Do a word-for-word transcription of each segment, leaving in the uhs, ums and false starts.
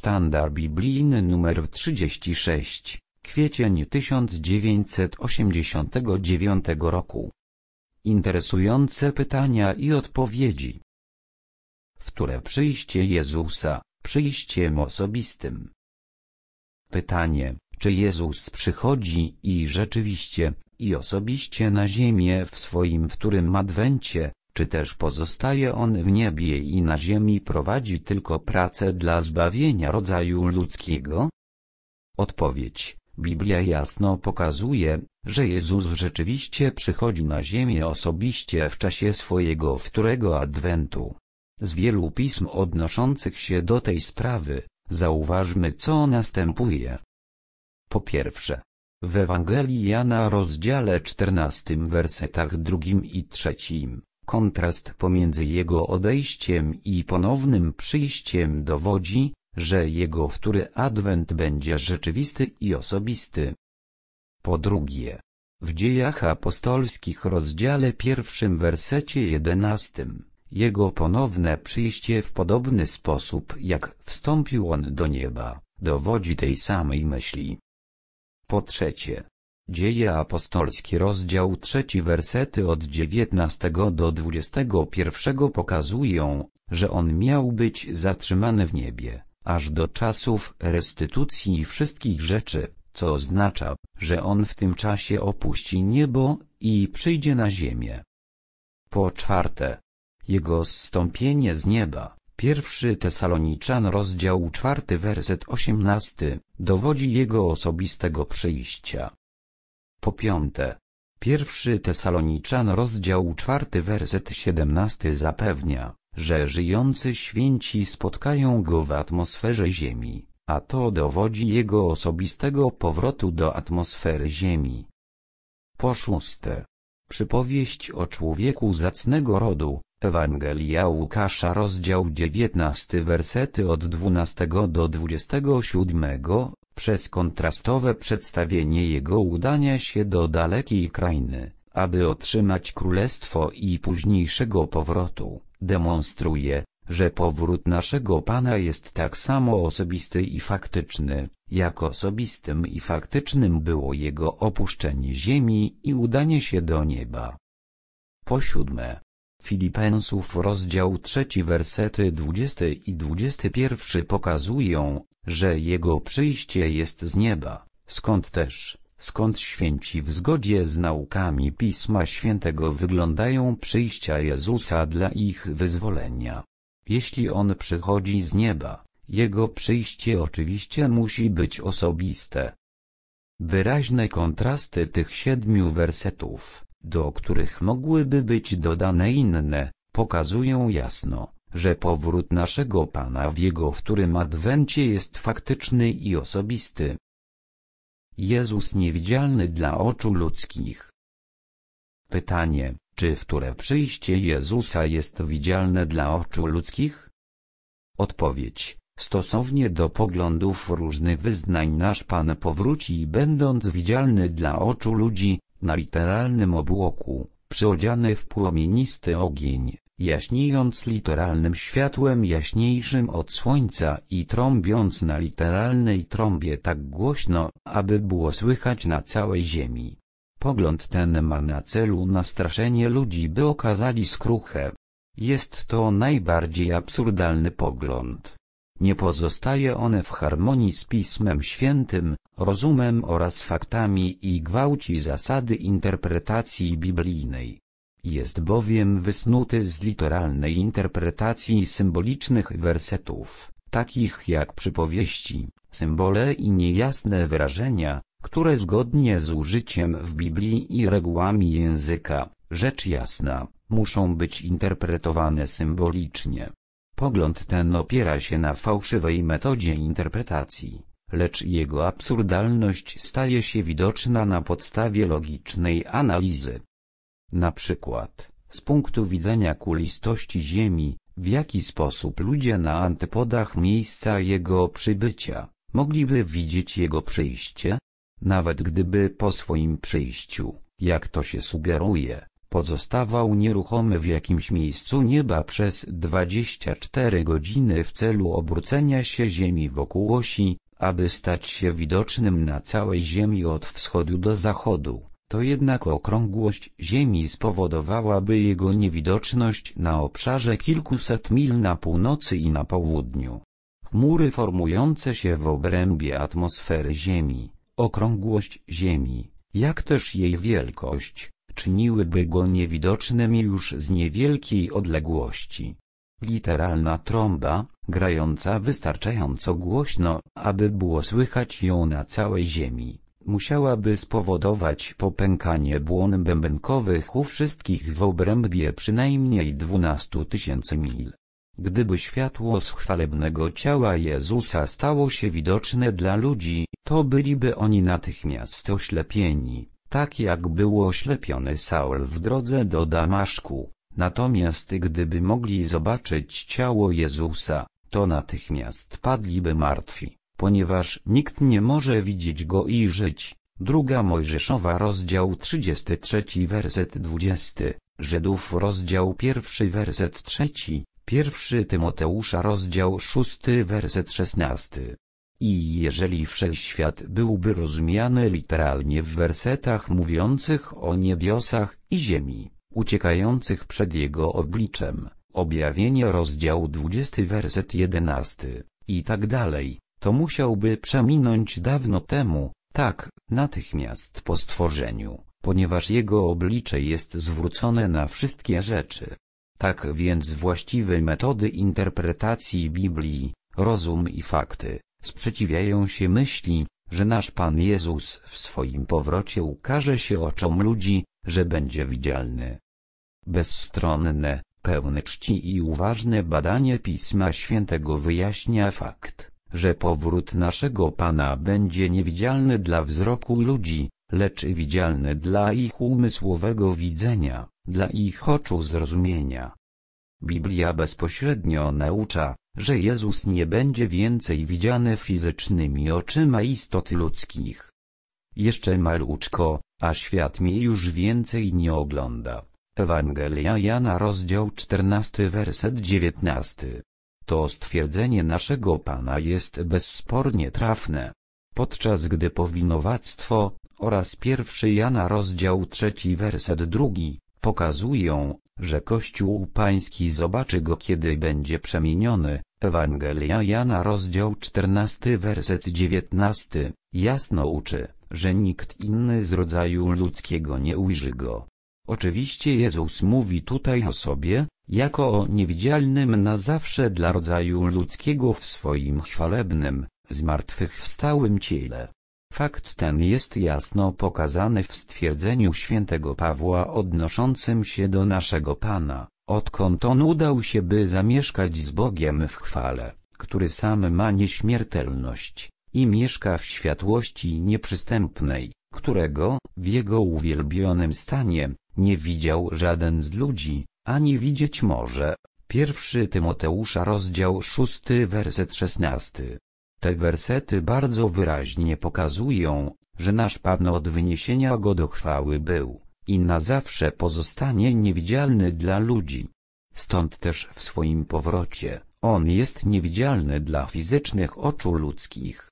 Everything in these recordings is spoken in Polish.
Sztandar biblijny numer trzydzieści sześć, kwiecień tysiąc dziewięćset osiemdziesiątego dziewiątego roku. Interesujące pytania i odpowiedzi. Wtóre przyjście Jezusa, przyjściem osobistym. Pytanie, czy Jezus przychodzi i rzeczywiście, i osobiście na ziemię w swoim wtórym adwencie, czy też pozostaje On w niebie i na ziemi prowadzi tylko pracę dla zbawienia rodzaju ludzkiego? Odpowiedź. Biblia jasno pokazuje, że Jezus rzeczywiście przychodzi na ziemię osobiście w czasie swojego wtórego adwentu. Z wielu pism odnoszących się do tej sprawy, zauważmy, co następuje. Po pierwsze, w Ewangelii Jana rozdziale czternastym wersetach drugim i trzecim, kontrast pomiędzy Jego odejściem i ponownym przyjściem dowodzi, że Jego wtóry adwent będzie rzeczywisty i osobisty. Po drugie, w Dziejach Apostolskich rozdziale pierwszym wersecie jedenastym, Jego ponowne przyjście w podobny sposób jak wstąpił On do nieba, dowodzi tej samej myśli. Po trzecie, Dzieje apostolskie rozdział trzeci wersety od dziewiętnastego do dwudziestego pierwszego pokazują, że On miał być zatrzymany w niebie, aż do czasów restytucji wszystkich rzeczy, co oznacza, że On w tym czasie opuści niebo i przyjdzie na ziemię. Po czwarte, Jego zstąpienie z nieba, pierwszy Tesaloniczan rozdział czwarty werset osiemnasty, dowodzi Jego osobistego przyjścia. Po piąte, pierwszy Tesaloniczan rozdział czwarty werset siedemnasty zapewnia, że żyjący święci spotkają Go w atmosferze ziemi, a to dowodzi Jego osobistego powrotu do atmosfery ziemi. Po szóste, przypowieść o człowieku zacnego rodu, Ewangelia Łukasza rozdział dziewiętnasty wersety od dwunastego do dwudziestego siódmego, przez kontrastowe przedstawienie Jego udania się do dalekiej krainy, aby otrzymać królestwo i późniejszego powrotu, demonstruje, że powrót naszego Pana jest tak samo osobisty i faktyczny, jak osobistym i faktycznym było Jego opuszczenie ziemi i udanie się do nieba. Po siódme, Filipensów rozdział trzeci wersety dwudziesty i dwudziesty pierwszy pokazują, że Jego przyjście jest z nieba, skąd też, skąd święci w zgodzie z naukami Pisma Świętego wyglądają przyjścia Jezusa dla ich wyzwolenia. Jeśli On przychodzi z nieba, Jego przyjście oczywiście musi być osobiste. Wyraźne kontrasty tych siedmiu wersetów, do których mogłyby być dodane inne, pokazują jasno, że powrót naszego Pana w Jego wtórym adwencie jest faktyczny i osobisty. Jezus niewidzialny dla oczu ludzkich. Pytanie, czy wtóre przyjście Jezusa jest widzialne dla oczu ludzkich? Odpowiedź. Stosownie do poglądów różnych wyznań nasz Pan powróci będąc widzialny dla oczu ludzi, na literalnym obłoku, przyodziany w płomienisty ogień, jaśniejąc literalnym światłem jaśniejszym od słońca i trąbiąc na literalnej trąbie tak głośno, aby było słychać na całej ziemi. Pogląd ten ma na celu nastraszenie ludzi, by okazali skruchę. Jest to najbardziej absurdalny pogląd. Nie pozostaje on w harmonii z Pismem Świętym, rozumem oraz faktami i gwałci zasady interpretacji biblijnej. Jest bowiem wysnuty z literalnej interpretacji symbolicznych wersetów, takich jak przypowieści, symbole i niejasne wyrażenia, które zgodnie z użyciem w Biblii i regułami języka, rzecz jasna, muszą być interpretowane symbolicznie. Pogląd ten opiera się na fałszywej metodzie interpretacji, lecz jego absurdalność staje się widoczna na podstawie logicznej analizy. Na przykład, z punktu widzenia kulistości Ziemi, w jaki sposób ludzie na antypodach miejsca Jego przybycia mogliby widzieć Jego przyjście? Nawet gdyby po swoim przyjściu, jak to się sugeruje, pozostawał nieruchomy w jakimś miejscu nieba przez dwadzieścia cztery godziny w celu obrócenia się Ziemi wokół osi, aby stać się widocznym na całej Ziemi od wschodu do zachodu. To jednak okrągłość Ziemi spowodowałaby jego niewidoczność na obszarze kilkuset mil na północy i na południu. Chmury formujące się w obrębie atmosfery Ziemi, okrągłość Ziemi, jak też jej wielkość, czyniłyby go niewidocznym już z niewielkiej odległości. Literalna trąba, grająca wystarczająco głośno, aby było słychać ją na całej Ziemi, musiałaby spowodować popękanie błon bębenkowych u wszystkich w obrębie przynajmniej dwunastu tysięcy mil. Gdyby światło z chwalebnego ciała Jezusa stało się widoczne dla ludzi, to byliby oni natychmiast oślepieni, tak jak był oślepiony Saul w drodze do Damaszku. Natomiast gdyby mogli zobaczyć ciało Jezusa, to natychmiast padliby martwi, ponieważ nikt nie może widzieć go i żyć. Druga Mojżeszowa rozdział trzydziesty trzeci werset dwudziesty, Żydów rozdział pierwszy werset trzeci, pierwszy Tymoteusza rozdział szósty werset szesnasty. I jeżeli wszechświat byłby rozumiany literalnie w wersetach mówiących o niebiosach i ziemi, uciekających przed Jego obliczem, objawienie rozdział dwudziesty werset jedenasty, i tak dalej, to musiałby przeminąć dawno temu, tak, natychmiast po stworzeniu, ponieważ Jego oblicze jest zwrócone na wszystkie rzeczy. Tak więc właściwe metody interpretacji Biblii, rozum i fakty, sprzeciwiają się myśli, że nasz Pan Jezus w swoim powrocie ukaże się oczom ludzi, że będzie widzialny. Bezstronne, pełne czci i uważne badanie Pisma Świętego wyjaśnia fakt, że powrót naszego Pana będzie niewidzialny dla wzroku ludzi, lecz widzialny dla ich umysłowego widzenia, dla ich oczu zrozumienia. Biblia bezpośrednio naucza, że Jezus nie będzie więcej widziany fizycznymi oczyma istot ludzkich. Jeszcze maluczko, a świat mnie już więcej nie ogląda. Ewangelia Jana rozdział czternasty werset dziewiętnasty. To stwierdzenie naszego Pana jest bezspornie trafne. Podczas gdy powinowactwo oraz pierwszy Jana rozdział trzeci werset drugi pokazują, że Kościół Pański zobaczy go, kiedy będzie przemieniony. Ewangelia Jana rozdział czternasty werset dziewiętnasty jasno uczy, że nikt inny z rodzaju ludzkiego nie ujrzy go. Oczywiście Jezus mówi tutaj o sobie, jako o niewidzialnym na zawsze dla rodzaju ludzkiego w swoim chwalebnym, zmartwychwstałym ciele. Fakt ten jest jasno pokazany w stwierdzeniu świętego Pawła odnoszącym się do naszego Pana, odkąd on udał się, by zamieszkać z Bogiem w chwale, który sam ma nieśmiertelność i mieszka w światłości nieprzystępnej, którego, w jego uwielbionym stanie, nie widział żaden z ludzi, ani widzieć może. Pierwszy Tymoteusza rozdział szósty werset szesnasty. Te wersety bardzo wyraźnie pokazują, że nasz Pan od wyniesienia go do chwały był i na zawsze pozostanie niewidzialny dla ludzi. Stąd też w swoim powrocie on jest niewidzialny dla fizycznych oczu ludzkich.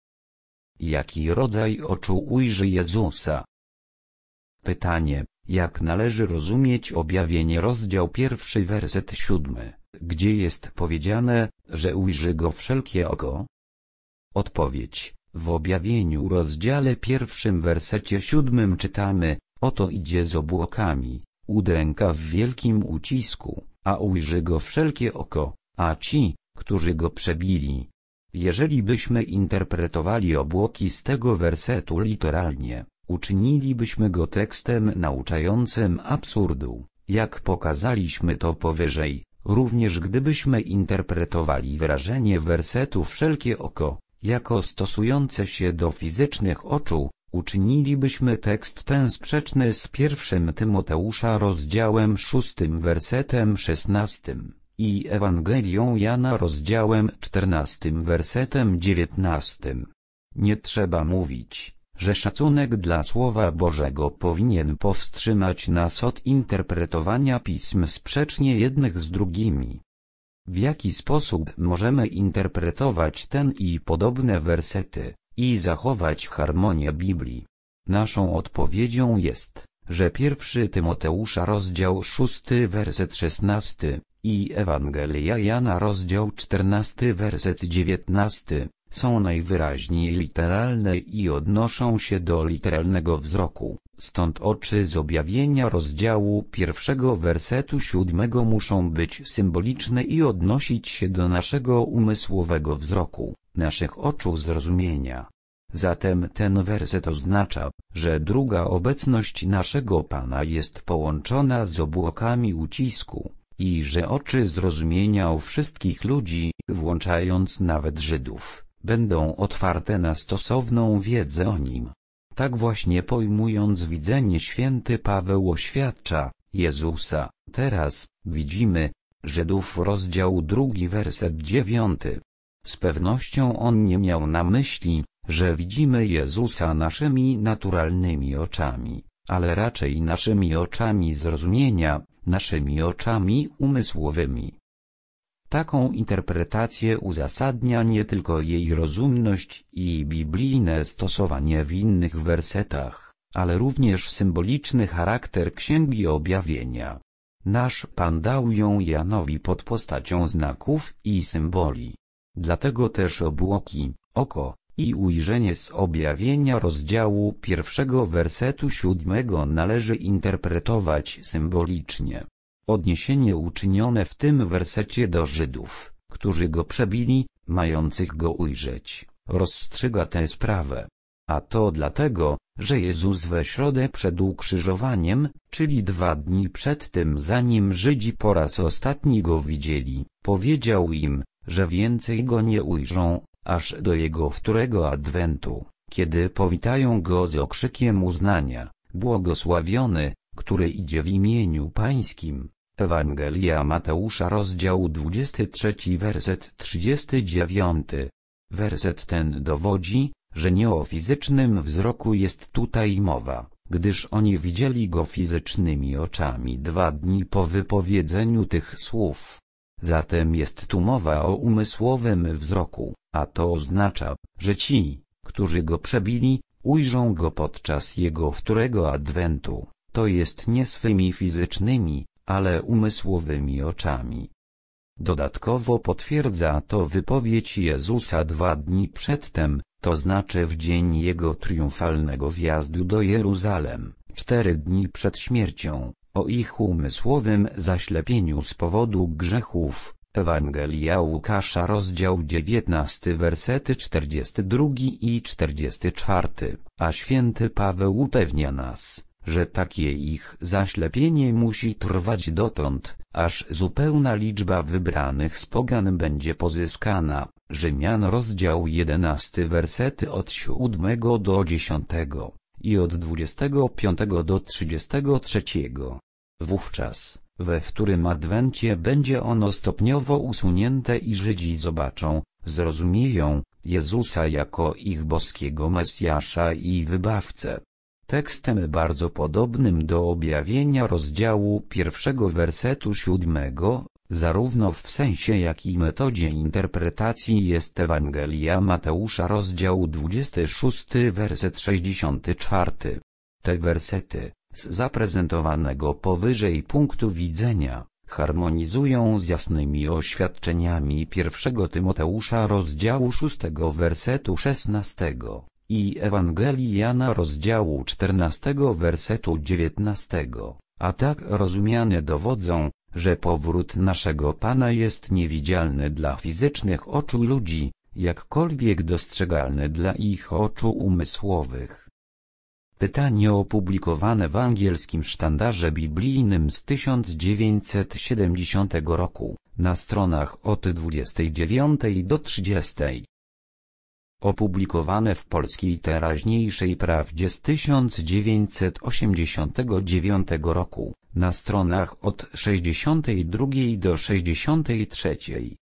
Jaki rodzaj oczu ujrzy Jezusa? Pytanie, jak należy rozumieć objawienie rozdział pierwszy werset siódmy, gdzie jest powiedziane, że ujrzy go wszelkie oko? Odpowiedź, w objawieniu rozdziale pierwszym wersecie siódmym czytamy, oto idzie z obłokami, udręka w wielkim ucisku, a ujrzy go wszelkie oko, a ci, którzy go przebili. Jeżeli byśmy interpretowali obłoki z tego wersetu literalnie, uczynilibyśmy go tekstem nauczającym absurdu, jak pokazaliśmy to powyżej. Również gdybyśmy interpretowali wyrażenie wersetu wszelkie oko, jako stosujące się do fizycznych oczu, uczynilibyśmy tekst ten sprzeczny z pierwszym Tymoteusza rozdziałem szóstym wersetem szesnastym i Ewangelią Jana rozdziałem czternastym wersetem dziewiętnastym. Nie trzeba mówić, że szacunek dla Słowa Bożego powinien powstrzymać nas od interpretowania pism sprzecznie jednych z drugimi. W jaki sposób możemy interpretować ten i podobne wersety i zachować harmonię Biblii? Naszą odpowiedzią jest, że pierwszy Tymoteusza rozdział szósty werset szesnasty i Ewangelia Jana rozdział czternasty werset dziewiętnasty są najwyraźniej literalne i odnoszą się do literalnego wzroku, stąd oczy z objawienia rozdziału pierwszego wersetu siódmego muszą być symboliczne i odnosić się do naszego umysłowego wzroku, naszych oczu zrozumienia. Zatem ten werset oznacza, że druga obecność naszego Pana jest połączona z obłokami ucisku, i że oczy zrozumienia u wszystkich ludzi, włączając nawet Żydów, będą otwarte na stosowną wiedzę o Nim. Tak właśnie pojmując widzenie święty Paweł oświadcza Jezusa. Teraz widzimy Żydów rozdział drugi werset dziewiąty. Z pewnością on nie miał na myśli, że widzimy Jezusa naszymi naturalnymi oczami, ale raczej naszymi oczami zrozumienia, naszymi oczami umysłowymi. Taką interpretację uzasadnia nie tylko jej rozumność i biblijne stosowanie w innych wersetach, ale również symboliczny charakter Księgi Objawienia. Nasz Pan dał ją Janowi pod postacią znaków i symboli. Dlatego też obłoki, oko i ujrzenie z objawienia rozdziału pierwszego wersetu siódmego należy interpretować symbolicznie. Odniesienie uczynione w tym wersecie do Żydów, którzy go przebili, mających go ujrzeć, rozstrzyga tę sprawę. A to dlatego, że Jezus we środę przed ukrzyżowaniem, czyli dwa dni przed tym zanim Żydzi po raz ostatni go widzieli, powiedział im, że więcej go nie ujrzą, aż do jego wtórego adwentu, kiedy powitają go z okrzykiem uznania, błogosławiony, który idzie w imieniu Pańskim. Ewangelia Mateusza rozdział dwudziesty trzeci werset trzydziesty dziewiąty. Werset ten dowodzi, że nie o fizycznym wzroku jest tutaj mowa, gdyż oni widzieli go fizycznymi oczami dwa dni po wypowiedzeniu tych słów. Zatem jest tu mowa o umysłowym wzroku, a to oznacza, że ci, którzy go przebili, ujrzą go podczas jego wtórego adwentu, to jest nie swymi fizycznymi, ale umysłowymi oczami. Dodatkowo potwierdza to wypowiedź Jezusa dwa dni przedtem, to znaczy w dzień jego triumfalnego wjazdu do Jeruzalem, cztery dni przed śmiercią, o ich umysłowym zaślepieniu z powodu grzechów. Ewangelia Łukasza rozdział dziewiętnasty wersety czterdziesty drugi i czterdziesty czwarty, a święty Paweł upewnia nas, że takie ich zaślepienie musi trwać dotąd, aż zupełna liczba wybranych z pogan będzie pozyskana. Rzymian rozdział jedenasty wersety od siódmego do dziesiątego i od dwudziestego piątego do trzydziestego trzeciego. Wówczas, we wtórym adwencie będzie ono stopniowo usunięte i Żydzi zobaczą, zrozumieją Jezusa jako ich boskiego Mesjasza i Wybawcę. Tekstem bardzo podobnym do objawienia rozdziału pierwszego wersetu siódmego, zarówno w sensie jak i metodzie interpretacji jest Ewangelia Mateusza rozdział dwudziesty szósty werset sześćdziesiąty czwarty. Te wersety, z zaprezentowanego powyżej punktu widzenia, harmonizują z jasnymi oświadczeniami pierwszego Tymoteusza rozdziału szóstego wersetu szesnastego i Ewangelii Jana rozdziału czternastego wersetu dziewiętnastego, a tak rozumiane dowodzą, że powrót naszego Pana jest niewidzialny dla fizycznych oczu ludzi, jakkolwiek dostrzegalny dla ich oczu umysłowych. Pytanie opublikowane w angielskim sztandarze biblijnym z tysiąc dziewięćset siedemdziesiątego roku, na stronach od dwudziestej dziewiątej do trzydziestej. Opublikowane w polskiej teraźniejszej prawdzie z tysiąc dziewięćset osiemdziesiątego dziewiątego roku, na stronach od sześćdziestej drugiej do sześćdziestej trzeciej.